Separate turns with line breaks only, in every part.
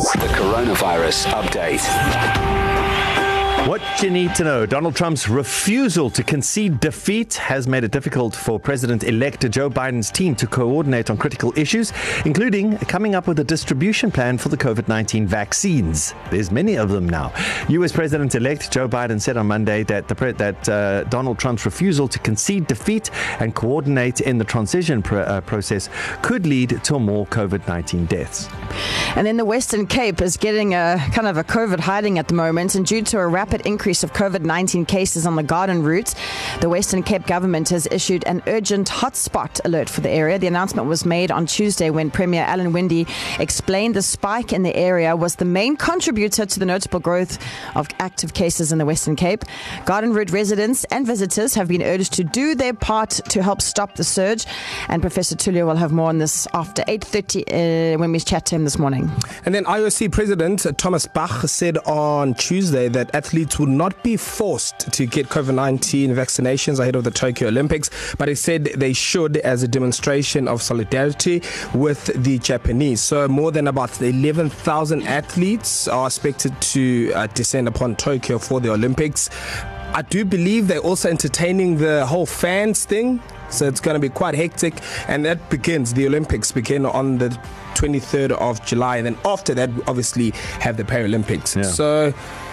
The coronavirus update.
What you need to know. Donald Trump's refusal to concede defeat has made it difficult for President-elect Joe Biden's team to coordinate on critical issues, including coming up with a distribution plan for the COVID-19 vaccines. There's many of them now. U.S. President-elect Joe Biden said on Monday that Donald Trump's refusal to concede defeat and coordinate in the transition process could lead to more COVID-19 deaths.
And then the Western Cape is getting a kind of a COVID hiding at the moment, and due to a rapid increase of COVID-19 cases on the Garden Route, the Western Cape government has issued an urgent hotspot alert for the area. The announcement was made on Tuesday when Premier Alan Winde explained the spike in the area was the main contributor to the notable growth of active cases in the Western Cape. Garden Route residents and visitors have been urged to do their part to help stop the surge, and Professor Tulio will have more on this after 8:30 when we chat to him this morning.
And then IOC President Thomas Bach said on Tuesday that athletes would not be forced to get COVID-19 vaccinations ahead of the Tokyo Olympics, but he said they should as a demonstration of solidarity with the Japanese. So more than about 11,000 athletes are expected to descend upon Tokyo for the Olympics. I do believe they're also entertaining the whole fans thing, so it's going to be quite hectic, and the Olympics begin on the 23rd of July, and then after that obviously have the Paralympics.
Yeah.
So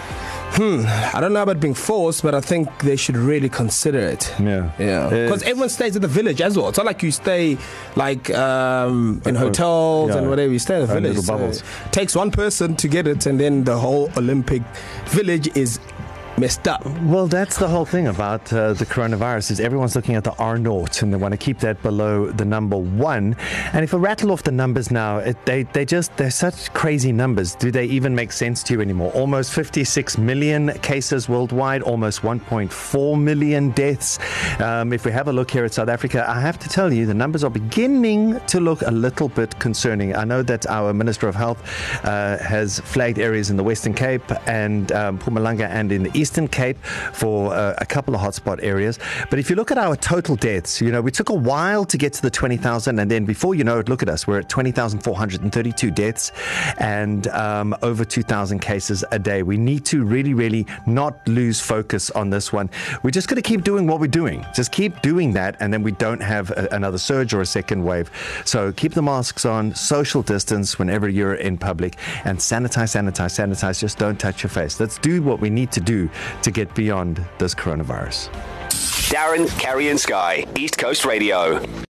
I don't know about being forced, but I think they should really consider it.
Yeah.
Because everyone stays at the village as well. It's not like you stay like in hotels and whatever. You stay at the village. So it takes one person to get it, and then the whole Olympic village is messed up.
Well, that's the whole thing about the coronavirus is everyone's looking at the R0 and they want to keep that below the number 1. And if I rattle off the numbers now, they're such crazy numbers. Do they even make sense to you anymore? Almost 56 million cases worldwide, almost 1.4 million deaths. If we have a look here at South Africa, I have to tell you the numbers are beginning to look a little bit concerning. I know that our Minister of Health has flagged areas in the Western Cape and Mpumalanga and in the Eastern Cape for a couple of hotspot areas. But if you look at our total deaths, we took a while to get to the 20,000, and then before you know it, look at us, we're at 20,432 deaths and over 2,000 cases a day. We need to really, really not lose focus on this one. We're just going to keep doing what we're doing. Just keep doing that, and then we don't have another surge or a second wave. So keep the masks on, social distance whenever you're in public, and sanitize. Just don't touch your face. Let's do what we need to do to get beyond this coronavirus.
Darren, Carrie and Sky, East Coast Radio.